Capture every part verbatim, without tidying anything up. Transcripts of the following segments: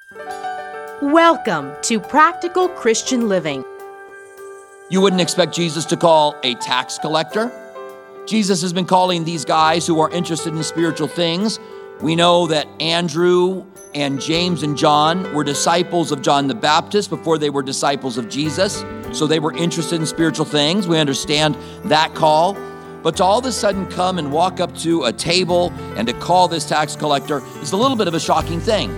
Welcome to Practical Christian Living. You wouldn't expect Jesus to call a tax collector. Jesus has been calling these guys who are interested in spiritual things. We know that Andrew and James and John were disciples of John the Baptist before they were disciples of Jesus. So they were interested in spiritual things. We understand that call. But to all of a sudden come and walk up to a table and to call this tax collector is a little bit of a shocking thing.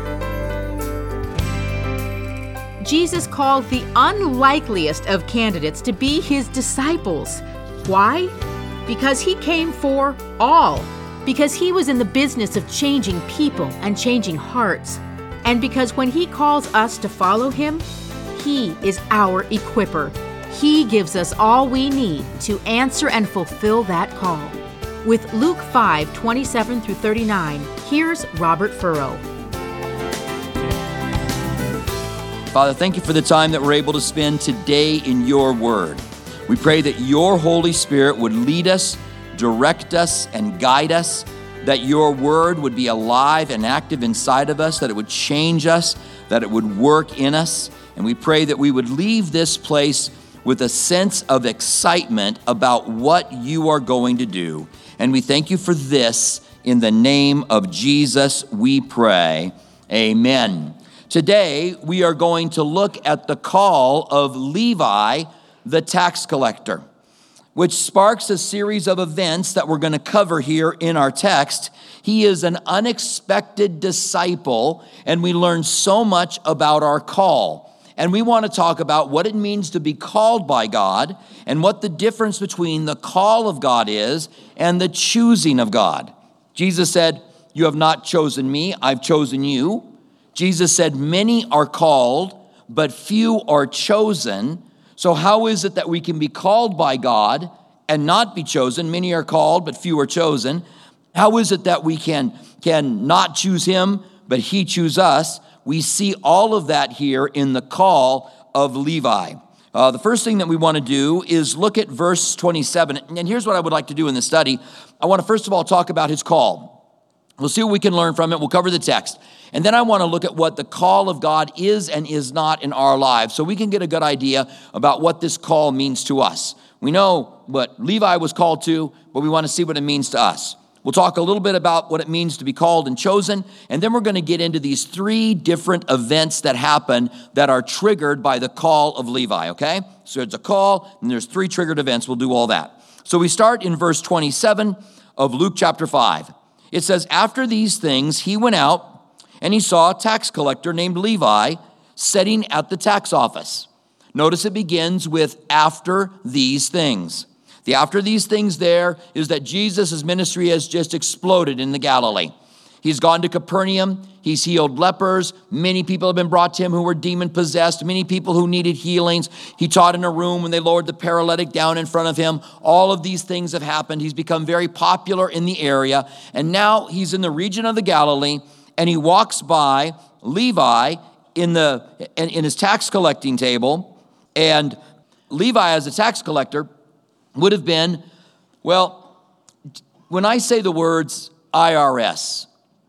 Jesus called the unlikeliest of candidates to be his disciples. Why? Because he came for all. Because he was in the business of changing people and changing hearts. And because when he calls us to follow him, he is our equipper. He gives us all we need to answer and fulfill that call. With Luke five, twenty-seven through thirty-nine, here's Robert Furrow. Father, thank you for the time that we're able to spend today in your word. We pray that your Holy Spirit would lead us, direct us, and guide us, that your word would be alive and active inside of us, that it would change us, that it would work in us. And we pray that we would leave this place with a sense of excitement about what you are going to do. And we thank you for this. In the name of Jesus, we pray. Amen. Today, we are going to look at the call of Levi, the tax collector, which sparks a series of events that we're going to cover here in our text. He is an unexpected disciple, and we learn so much about our call. And we want to talk about what it means to be called by God and what the difference between the call of God is and the choosing of God. Jesus said, "You have not chosen me, I've chosen you." Jesus said, "Many are called, but few are chosen." So how is it that we can be called by God and not be chosen? Many are called, but few are chosen. How is it that we can, can not choose him, but he choose us? We see all of that here in the call of Levi. Uh, the first thing that we want to do is look at verse twenty-seven. And here's what I would like to do in this study. I want to first of all talk about his call. We'll see what we can learn from it. We'll cover the text. And then I want to look at what the call of God is and is not in our lives, so we can get a good idea about what this call means to us. We know what Levi was called to, but we want to see what it means to us. We'll talk a little bit about what it means to be called and chosen, and then we're going to get into these three different events that happen that are triggered by the call of Levi, okay? So there's a call, and there's three triggered events. We'll do all that. So we start in verse twenty-seven of Luke chapter five. It says, "After these things, he went out, and he saw a tax collector named Levi sitting at the tax office." Notice it begins with "after these things." The after these things there is that Jesus' ministry has just exploded in the Galilee. He's gone to Capernaum. He's healed lepers. Many people have been brought to him who were demon-possessed. Many people who needed healings. He taught in a room when they lowered the paralytic down in front of him. All of these things have happened. He's become very popular in the area. And now he's in the region of the Galilee, and he walks by Levi in the in, in his tax collecting table. And Levi, as a tax collector, would have been, well, when I say the words I R S,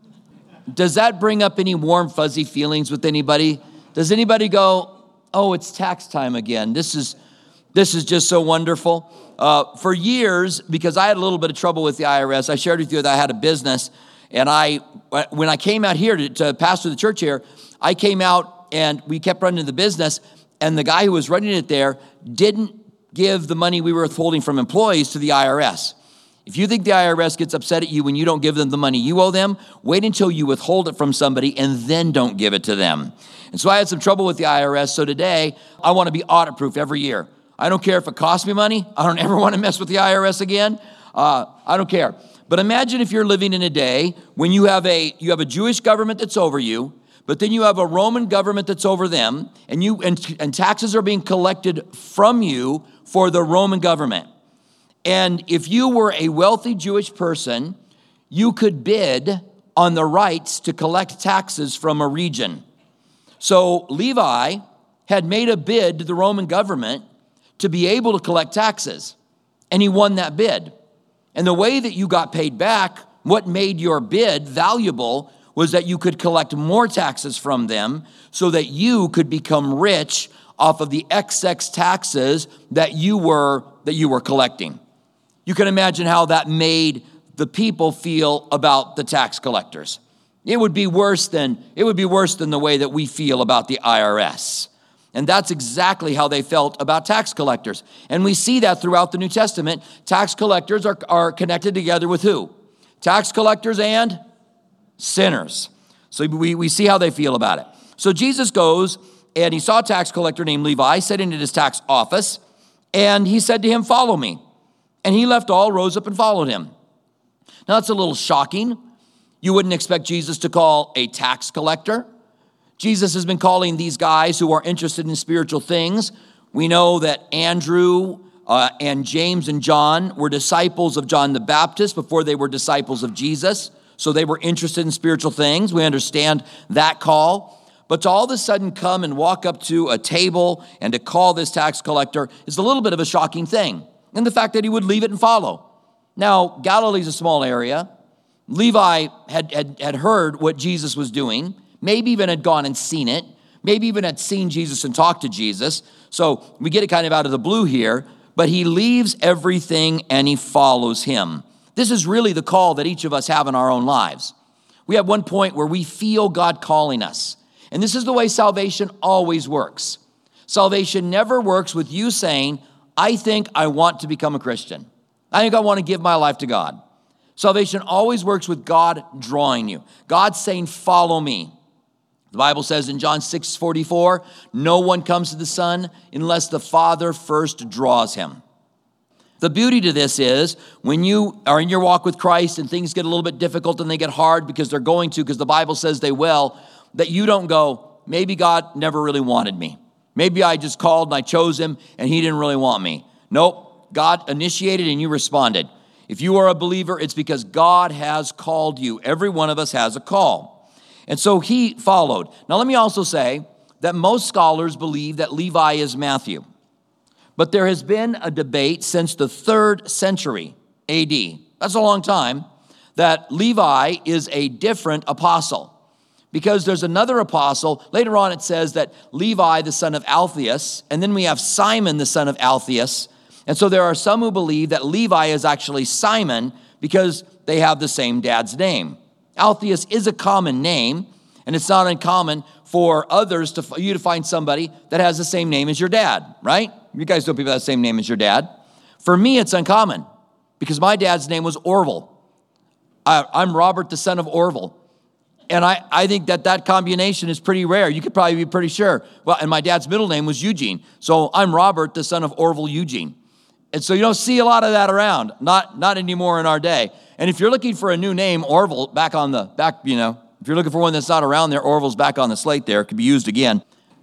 does that bring up any warm, fuzzy feelings with anybody? Does anybody go, "Oh, it's tax time again. This is this is just so wonderful"? Uh, for years, because I had a little bit of trouble with the I R S, I shared with you that I had a business. And I, when I came out here to, to pastor the church here, I came out and we kept running the business, and the guy who was running it there didn't give the money we were withholding from employees to the I R S. If you think the I R S gets upset at you when you don't give them the money you owe them, wait until you withhold it from somebody and then don't give it to them. And so I had some trouble with the I R S, so today I want to be audit-proof every year. I don't care if it costs me money. I don't ever want to mess with the I R S again. Uh, I don't care. But imagine if you're living in a day when you have a you have a Jewish government that's over you, but then you have a Roman government that's over them, and you and, and taxes are being collected from you for the Roman government. And if you were a wealthy Jewish person, you could bid on the rights to collect taxes from a region. So Levi had made a bid to the Roman government to be able to collect taxes, and he won that bid. And the way that you got paid back, what made your bid valuable, was that you could collect more taxes from them so that you could become rich off of the excess taxes that you were that you were collecting. You can imagine how that made the people feel about the tax collectors. It would be worse than it would be worse than the way that we feel about the I R S. And that's exactly how they felt about tax collectors. And we see that throughout the New Testament. Tax collectors are, are connected together with who? Tax collectors and sinners. So we, we see how they feel about it. So Jesus goes, and he saw a tax collector named Levi sitting at his tax office, and he said to him, "Follow me." And he left all, rose up, and followed him. Now, that's a little shocking. You wouldn't expect Jesus to call a tax collector. Jesus has been calling these guys who are interested in spiritual things. We know that Andrew uh, and James and John were disciples of John the Baptist before they were disciples of Jesus. So they were interested in spiritual things. We understand that call. But to all of a sudden come and walk up to a table and to call this tax collector is a little bit of a shocking thing. And the fact that he would leave it and follow. Now, Galilee's a small area. Levi had, had, had heard what Jesus was doing, maybe even had gone and seen it, maybe even had seen Jesus and talked to Jesus. So we get it kind of out of the blue here, but he leaves everything and he follows him. This is really the call that each of us have in our own lives. We have one point where we feel God calling us. And this is the way salvation always works. Salvation never works with you saying, "I think I want to become a Christian. I think I want to give my life to God." Salvation always works with God drawing you. God saying, "Follow me." The Bible says in John six forty-four, "No one comes to the Son unless the Father first draws him." The beauty to this is when you are in your walk with Christ and things get a little bit difficult and they get hard because they're going to, because the Bible says they will, that you don't go, "Maybe God never really wanted me. Maybe I just called and I chose him and he didn't really want me." Nope, God initiated and you responded. If you are a believer, it's because God has called you. Every one of us has a call. And so he followed. Now let me also say that most scholars believe that Levi is Matthew. But there has been a debate since the third century A D. That's a long time. That Levi is a different apostle. Because there's another apostle. Later on it says that Levi, the son of Alphaeus, and then we have Simon, the son of Alphaeus. And so there are some who believe that Levi is actually Simon because they have the same dad's name. Alphaeus is a common name, and it's not uncommon for others to you to find somebody that has the same name as your dad, right? You guys know people that have the same name as your dad. For me, it's uncommon because my dad's name was Orville. I, I'm Robert, the son of Orville. And I, I think that that combination is pretty rare. You could probably be pretty sure. Well, and my dad's middle name was Eugene. So I'm Robert, the son of Orville Eugene. And so you don't see a lot of that around, not, not anymore in our day. And if you're looking for a new name, Orville, back on the, back, you know, if you're looking for one that's not around there, Orville's back on the slate there. It could be used again.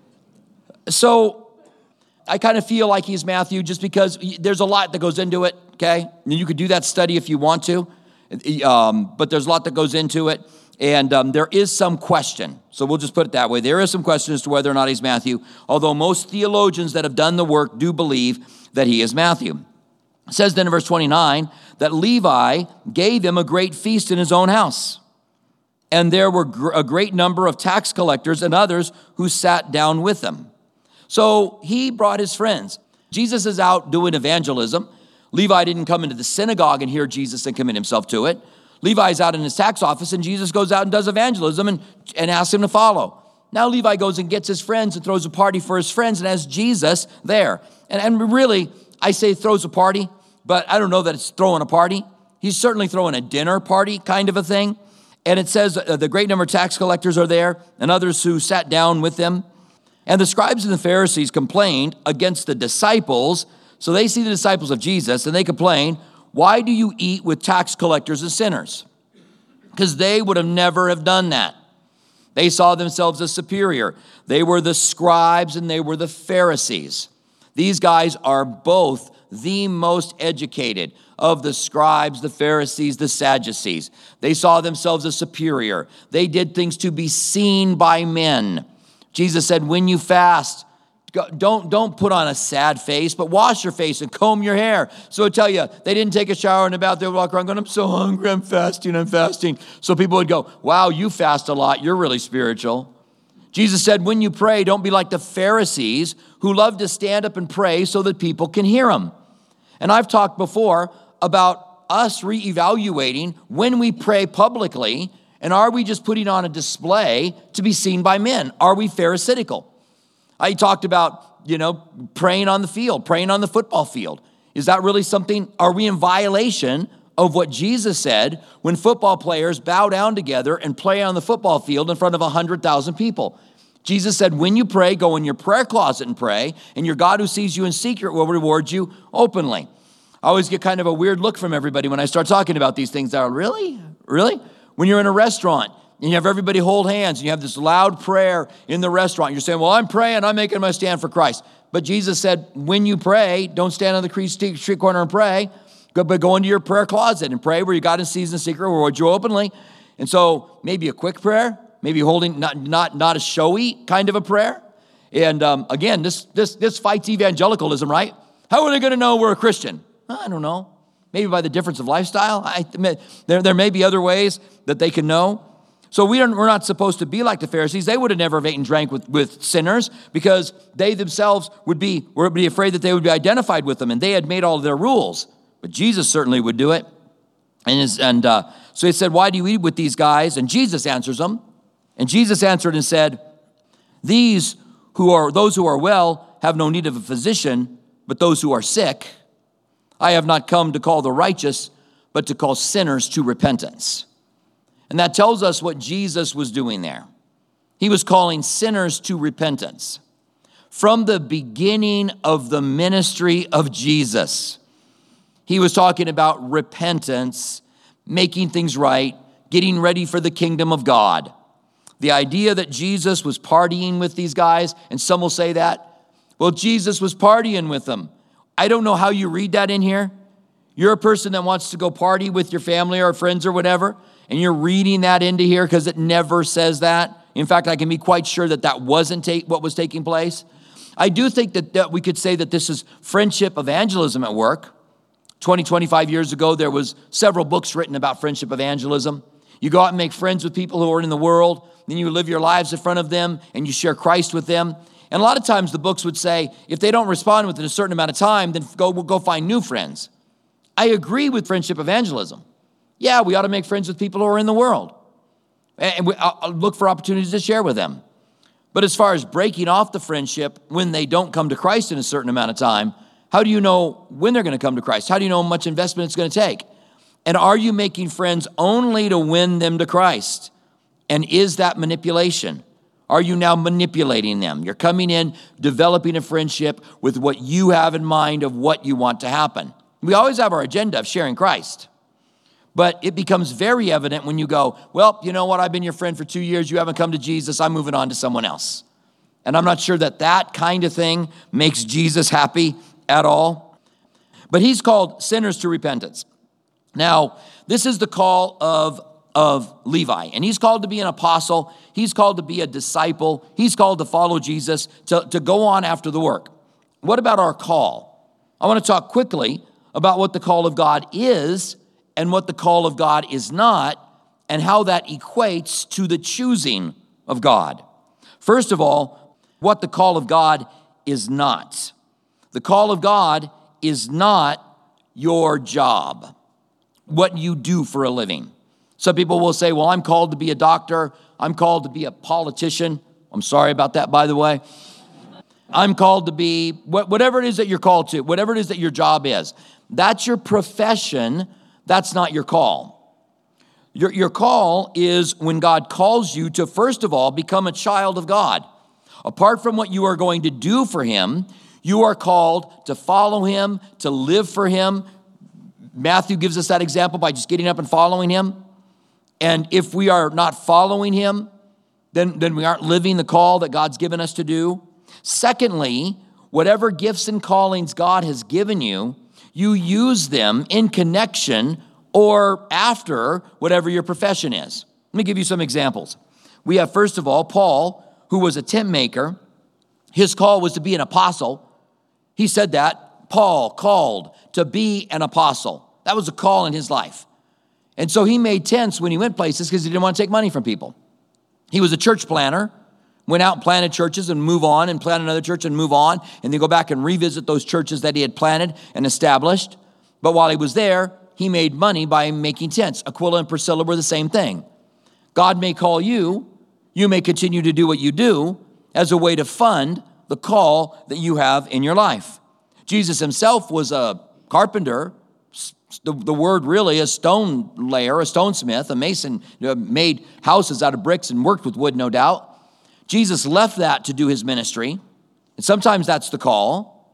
So I kind of feel like he's Matthew just because there's a lot that goes into it, okay? And you could do that study if you want to, um, but there's a lot that goes into it. And um, there is some question. So we'll just put it that way. There is some question as to whether or not he's Matthew, although most theologians that have done the work do believe that he is Matthew. It says then in verse twenty-nine that Levi gave him a great feast in his own house. And there were gr- a great number of tax collectors and others who sat down with them. So he brought his friends. Jesus is out doing evangelism. Levi didn't come into the synagogue and hear Jesus and commit himself to it. Levi's out in his tax office, and Jesus goes out and does evangelism and, and asks him to follow. Now Levi goes and gets his friends and throws a party for his friends and has Jesus there. And, and really, I say throws a party, but I don't know that it's throwing a party. He's certainly throwing a dinner party kind of a thing. And it says uh, the great number of tax collectors are there and others who sat down with them. And the scribes and the Pharisees complained against the disciples. So they see the disciples of Jesus and they complain, "Why do you eat with tax collectors and sinners?" Because they would have never have done that. They saw themselves as superior. They were the scribes and they were the Pharisees. These guys are both the most educated of the scribes, the Pharisees, the Sadducees. They saw themselves as superior. They did things to be seen by men. Jesus said, when you fast, Don't, don't put on a sad face, but wash your face and comb your hair. So I tell you, they didn't take a shower and about, they would walk around going, I'm so hungry, I'm fasting, I'm fasting. So people would go, wow, you fast a lot, you're really spiritual. Jesus said, when you pray, don't be like the Pharisees who love to stand up and pray so that people can hear them. And I've talked before about us reevaluating when we pray publicly, and are we just putting on a display to be seen by men? Are we pharisaical? I talked about, you know, praying on the field, praying on the football field. Is that really something, are we in violation of what Jesus said when football players bow down together and play on the football field in front of one hundred thousand people? Jesus said, when you pray, go in your prayer closet and pray, and your God who sees you in secret will reward you openly. I always get kind of a weird look from everybody when I start talking about these things. They're, really? Really? When you're in a restaurant, and you have everybody hold hands, and you have this loud prayer in the restaurant. You're saying, well, I'm praying, I'm making my stand for Christ. But Jesus said, when you pray, don't stand on the street corner and pray, but go into your prayer closet and pray where you God sees in secret, reward you openly. And so maybe a quick prayer, maybe holding, not not not a showy kind of a prayer. And um, again, this, this, this fights evangelicalism, right? How are they going to know we're a Christian? I don't know. Maybe by the difference of lifestyle. I, there, there may be other ways that they can know. So we are, we're not supposed to be like the Pharisees. They would have never ate and drank with, with sinners because they themselves would be, would be afraid that they would be identified with them, and they had made all of their rules. But Jesus certainly would do it. And, his, and uh, so he said, why do you eat with these guys? And Jesus answers them. And Jesus answered and said, these who are, those who are well have no need of a physician, but those who are sick. I have not come to call the righteous, but to call sinners to repentance. And that tells us what Jesus was doing there. He was calling sinners to repentance. From the beginning of the ministry of Jesus, he was talking about repentance, making things right, getting ready for the kingdom of God. The idea that Jesus was partying with these guys, and some will say that, well, Jesus was partying with them. I don't know how you read that in here. You're a person that wants to go party with your family or friends or whatever, and you're reading that into here because it never says that. In fact, I can be quite sure that that wasn't ta- what was taking place. I do think that, that we could say that this is friendship evangelism at work. twenty, twenty-five years ago, there was several books written about friendship evangelism. You go out and make friends with people who are in the world, then you live your lives in front of them, and you share Christ with them. And a lot of times the books would say, if they don't respond within a certain amount of time, then go, we'll go find new friends. I agree with friendship evangelism. Yeah, we ought to make friends with people who are in the world. And we, I'll look for opportunities to share with them. But as far as breaking off the friendship when they don't come to Christ in a certain amount of time, how do you know when they're going to come to Christ? How do you know how much investment it's going to take? And are you making friends only to win them to Christ? And is that manipulation? Are you now manipulating them? You're coming in, developing a friendship with what you have in mind of what you want to happen. We always have our agenda of sharing Christ. But it becomes very evident when you go, well, you know what? I've been your friend for two years. You haven't come to Jesus. I'm moving on to someone else. And I'm not sure that that kind of thing makes Jesus happy at all. But he's called sinners to repentance. Now, this is the call of, of Levi. And he's called to be an apostle. He's called to be a disciple. He's called to follow Jesus, to, to go on after the work. What about our call? I want to talk quickly about what the call of God is and what the call of God is not, and how that equates to the choosing of God. First of all, what the call of God is not. The call of God is not your job, what you do for a living. Some people will say, well, I'm called to be a doctor. I'm called to be a politician. I'm sorry about that, by the way. I'm called to be whatever it is that you're called to, whatever it is that your job is. That's your profession. That's not your call. Your, your call is when God calls you to, first of all, become a child of God. Apart from what you are going to do for him, you are called to follow him, to live for him. Matthew gives us that example by just getting up and following him. And if we are not following him, then, then we aren't living the call that God's given us to do. Secondly, whatever gifts and callings God has given you, you use them in connection or after whatever your profession is. Let me give you some examples. We have, first of all, Paul, who was a tent maker, His call was to be an apostle. He said that. Paul called to be an apostle. That was a call in his life. And so he made tents when he went places because he didn't want to take money from people. He was a church planner, went out and planted churches and move on and plant another church and move on, and then go back and revisit those churches that he had planted and established. But while he was there, he made money by making tents. Aquila and Priscilla were the same thing. God may call you. You may continue to do what you do as a way to fund the call that you have in your life. Jesus himself was a carpenter. The, the word really, a stone layer, a stonesmith, a mason, made houses out of bricks and worked with wood, no doubt. Jesus left that to do his ministry. And sometimes that's the call.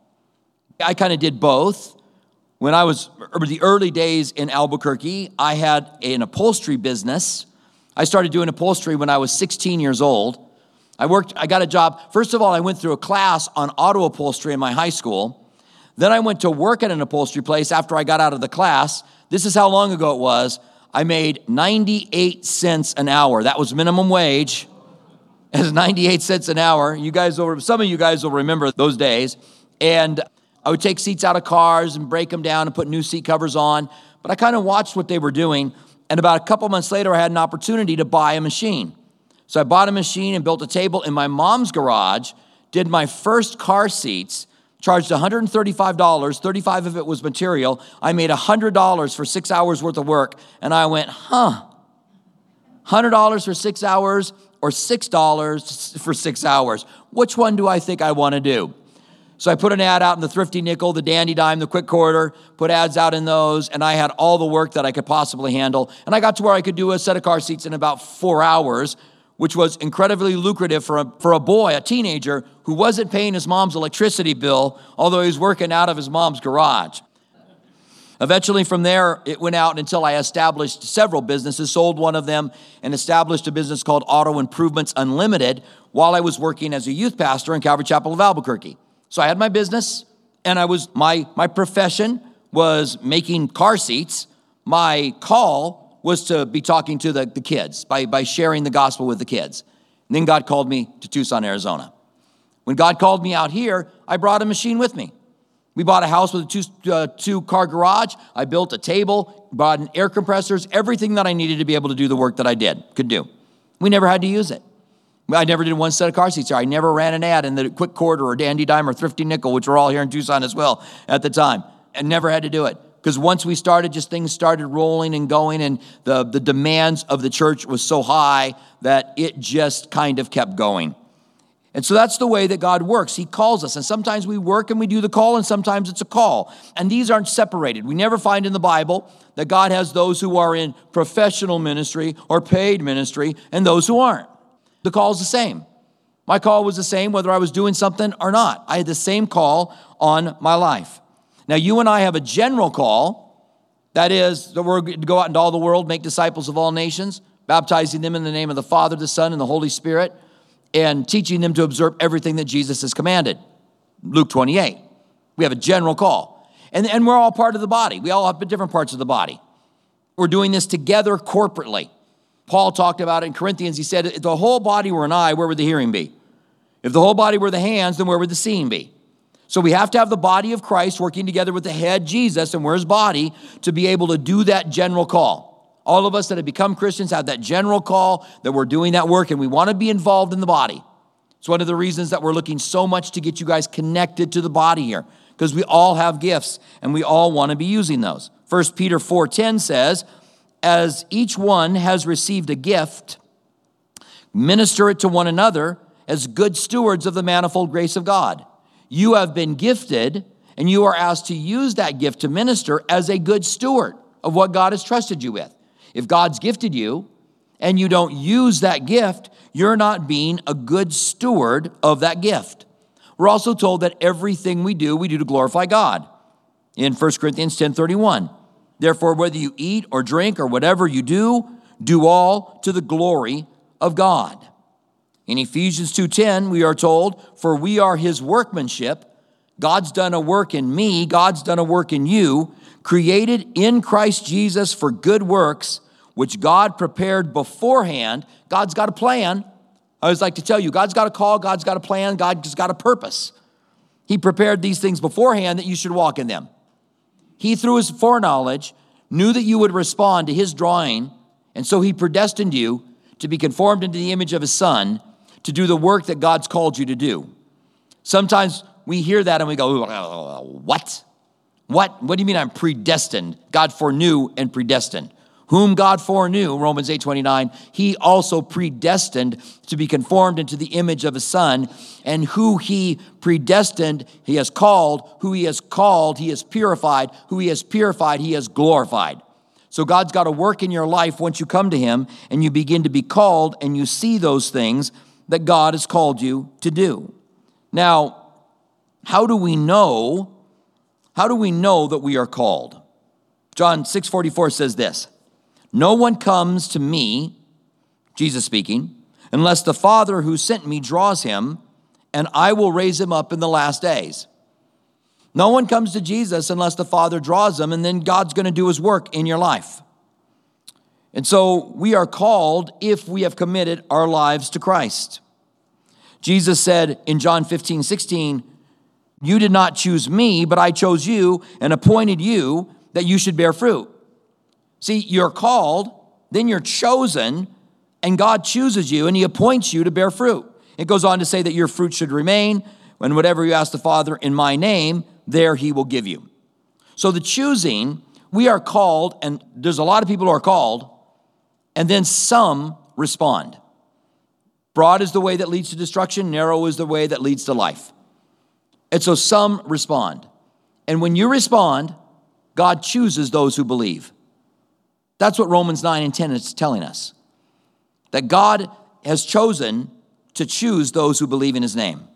I kind of did both. When I was, the early days in Albuquerque, I had an upholstery business. I started doing upholstery when I was sixteen years old. I worked, I got a job. First of all, I went through a class on auto upholstery in my high school. Then I went to work at an upholstery place after I got out of the class. This is how long ago it was. I made ninety-eight cents an hour. That was minimum wage. It was ninety-eight cents an hour. You guys will, some of you guys will remember those days. And I would take seats out of cars and break them down and put new seat covers on. But I kind of watched what they were doing. And about a couple months later, I had an opportunity to buy a machine. So I bought a machine and built a table in my mom's garage, did my first car seats, charged one hundred thirty-five dollars, thirty-five dollars of it was material. I made one hundred dollars for six hours worth of work. And I went, huh, one hundred dollars for six hours or six dollars for six hours. Which one do I think I want to do? So I put an ad out in the Thrifty Nickel, the Dandy Dime, the Quick Quarter, put ads out in those, and I had all the work that I could possibly handle. And I got to where I could do a set of car seats in about four hours, which was incredibly lucrative for a, for a boy, a teenager, who wasn't paying his mom's electricity bill, although he was working out of his mom's garage. Eventually from there, it went out until I established several businesses, sold one of them, and established a business called Auto Improvements Unlimited while I was working as a youth pastor in Calvary Chapel of Albuquerque. So I had my business, and I was my my profession was making car seats. My call was to be talking to the, the kids, by, by sharing the gospel with the kids. And then God called me to Tucson, Arizona. When God called me out here, I brought a machine with me. We bought a house with a two, uh, two-car garage. I built a table, bought an air compressors, everything that I needed to be able to do the work that I did, could do. We never had to use it. I never did one set of car seats here. I never ran an ad in the Quick Quarter or Dandy Dime or Thrifty Nickel, which were all here in Tucson as well at the time. I never had to do it. Because once we started, just things started rolling and going, and the, the demands of the church was so high that it just kind of kept going. And so that's the way that God works. He calls us, and sometimes we work and we do the call, and sometimes it's a call. And these aren't separated. We never find in the Bible that God has those who are in professional ministry or paid ministry and those who aren't. The call is the same. My call was the same whether I was doing something or not. I had the same call on my life. Now, you and I have a general call. That is, that we're to go out into all the world, make disciples of all nations, baptizing them in the name of the Father, the Son, and the Holy Spirit, and teaching them to observe everything that Jesus has commanded. Luke twenty-eight. We have a general call. And, and we're all part of the body. We all have different parts of the body. We're doing this together corporately. Paul talked about it in Corinthians. He said, if the whole body were an eye, where would the hearing be? If the whole body were the hands, then where would the seeing be? So we have to have the body of Christ working together with the head, Jesus, and we're his body, to be able to do that general call. All of us that have become Christians have that general call that we're doing that work, and we want to be involved in the body. It's one of the reasons that we're looking so much to get you guys connected to the body here, because we all have gifts, and we all want to be using those. First Peter four ten says, as each one has received a gift, minister it to one another as good stewards of the manifold grace of God. You have been gifted, and you are asked to use that gift to minister as a good steward of what God has trusted you with. If God's gifted you and you don't use that gift, you're not being a good steward of that gift. We're also told that everything we do, we do to glorify God. In First Corinthians ten thirty-one, therefore, whether you eat or drink or whatever you do, do all to the glory of God. In Ephesians two ten, we are told, for we are his workmanship. God's done a work in me. God's done a work in you, created in Christ Jesus for good works, which God prepared beforehand. God's got a plan. I always like to tell you, God's got a call, God's got a plan, God's got a purpose. He prepared these things beforehand that you should walk in them. He, through his foreknowledge, knew that you would respond to his drawing, and so he predestined you to be conformed into the image of his Son, to do the work that God's called you to do. Sometimes we hear that and we go, what? What? What do you mean I'm predestined? God foreknew and predestined. Whom God foreknew, Romans eight twenty-nine, he also predestined to be conformed into the image of his Son, and who he predestined, he has called. Who he has called, he has purified. Who he has purified, he has glorified. So God's got to work in your life once you come to him and you begin to be called and you see those things that God has called you to do. Now, how do we know, how do we know that we are called? John six forty-four says this, no one comes to me, Jesus speaking, unless the Father who sent me draws him, and I will raise him up in the last days. No one comes to Jesus unless the Father draws them, and then God's going to do his work in your life. And so we are called if we have committed our lives to Christ. Jesus said in John fifteen sixteen, you did not choose me, but I chose you and appointed you that you should bear fruit. See, you're called, then you're chosen, and God chooses you, and he appoints you to bear fruit. It goes on to say that your fruit should remain, and whatever you ask the Father in my name, there he will give you. So the choosing, we are called, and there's a lot of people who are called, and then some respond. Broad is the way that leads to destruction, narrow is the way that leads to life. And so some respond. And when you respond, God chooses those who believe. That's what Romans nine and ten is telling us. That God has chosen to choose those who believe in his name.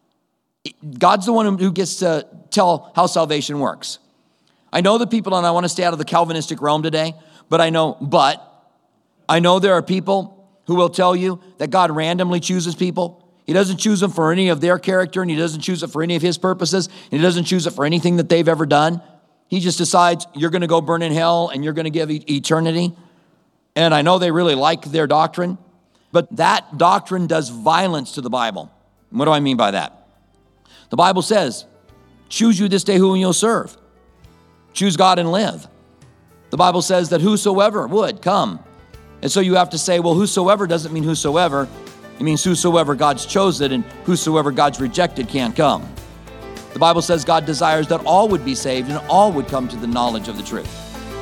God's the one who gets to tell how salvation works. I know the people, and I want to stay out of the Calvinistic realm today, but I know, but I know there are people who will tell you that God randomly chooses people. He doesn't choose them for any of their character, and he doesn't choose it for any of his purposes, and he doesn't choose it for anything that they've ever done. He just decides you're going to go burn in hell and you're going to give e- eternity. And I know they really like their doctrine, but that doctrine does violence to the Bible. What do I mean by that? The Bible says, choose you this day whom you'll serve. Choose God and live. The Bible says that whosoever would come. And so you have to say, well, whosoever doesn't mean whosoever. It means whosoever God's chosen, and whosoever God's rejected can't come. The Bible says God desires that all would be saved and all would come to the knowledge of the truth.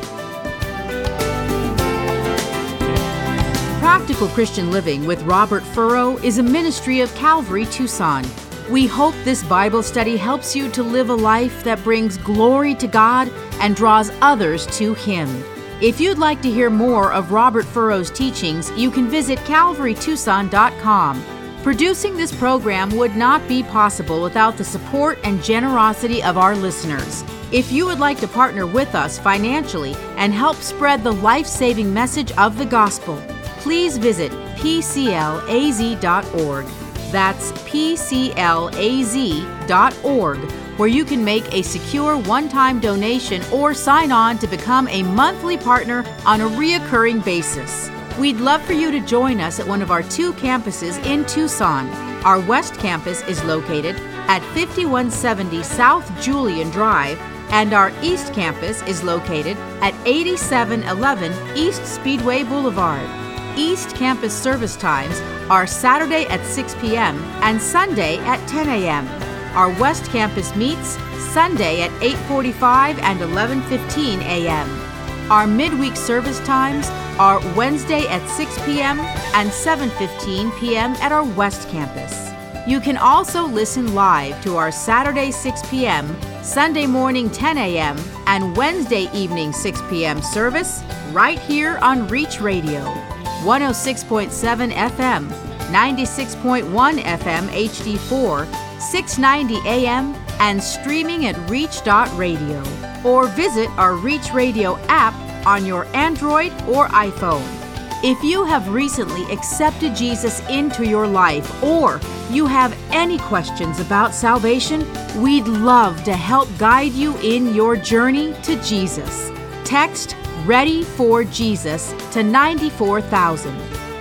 Practical Christian Living with Robert Furrow is a ministry of Calvary Tucson. We hope this Bible study helps you to live a life that brings glory to God and draws others to him. If you'd like to hear more of Robert Furrow's teachings, you can visit calvary tucson dot com. Producing this program would not be possible without the support and generosity of our listeners. If you would like to partner with us financially and help spread the life-saving message of the gospel, please visit p c l a z dot org. That's p c l a z dot org, where you can make a secure one-time donation or sign on to become a monthly partner on a reoccurring basis. We'd love for you to join us at one of our two campuses in Tucson. Our West Campus is located at fifty-one seventy South Julian Drive, and our East Campus is located at eighty-seven eleven East Speedway Boulevard. East Campus service times are Saturday at six p.m. and Sunday at ten a.m. Our West Campus meets Sunday at eight forty-five and eleven fifteen a.m. Our midweek service times are Wednesday at six p.m. and seven fifteen p.m. at our West Campus. You can also listen live to our Saturday six p.m., Sunday morning ten a.m., and Wednesday evening six p.m. service right here on Reach Radio, one oh six point seven F M, ninety-six point one F M H D four, six ninety A M, and streaming at reach dot radio. Or visit our Reach Radio app on your Android or iPhone. If you have recently accepted Jesus into your life, or you have any questions about salvation, we'd love to help guide you in your journey to Jesus. Text READY for Jesus to ninety-four thousand.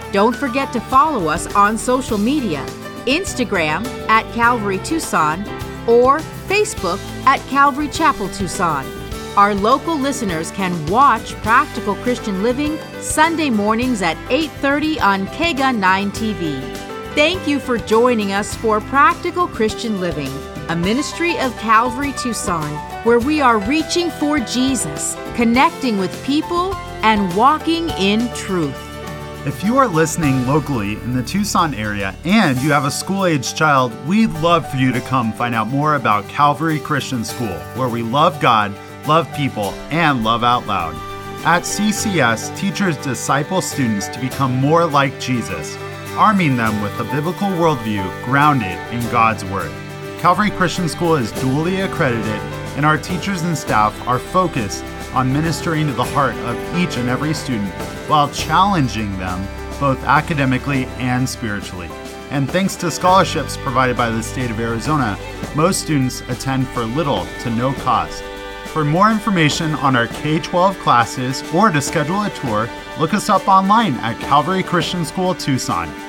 Don't forget to follow us on social media, Instagram at Calvary Tucson or Facebook at Calvary Chapel Tucson. Our local listeners can watch Practical Christian Living Sunday mornings at eight thirty on K G A nine T V. Thank you for joining us for Practical Christian Living, a ministry of Calvary Tucson, where we are reaching for Jesus, connecting with people, and walking in truth. If you are listening locally in the Tucson area and you have a school-aged child, we'd love for you to come find out more about Calvary Christian School, where we love God, love people, and love out loud. At C C S, teachers disciple students to become more like Jesus, arming them with a biblical worldview grounded in God's Word. Calvary Christian School is duly accredited, and our teachers and staff are focused on ministering to the heart of each and every student while challenging them both academically and spiritually. And thanks to scholarships provided by the state of Arizona, most students attend for little to no cost. For more information on our K twelve classes or to schedule a tour, look us up online at Calvary Christian School Tucson.